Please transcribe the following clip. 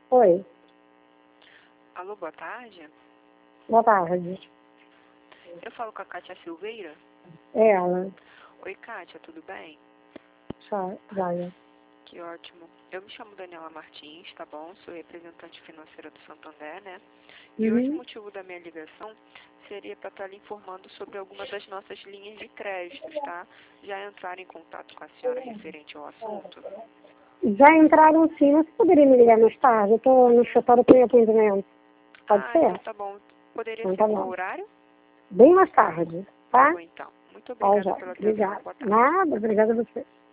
Oi, Alô, boa tarde. boa tarde. Eu falo com a Kátia Silveira. É ela, Oi, Kátia, tudo bem? Joia. Que ótimo. Eu me chamo Daniela Martins, tá bom? Sou representante financeira do Santander, né? E hoje o motivo da minha ligação seria para estar lhe informando sobre algumas das nossas linhas de créditos, tá? Já entraram em contato com a senhora referente ao assunto? Já entraram sim, mas você poderia me ligar mais tarde? Eu estou no escritório para atendimento. Pode ser? Então tá bom. Poderia Então ser tá qual bom. horário? Bem mais tarde, Tá tá? bom, então. Muito Tá, obrigada joia. pela atenção. Obrigada. Boa tarde. Nada, obrigada a você.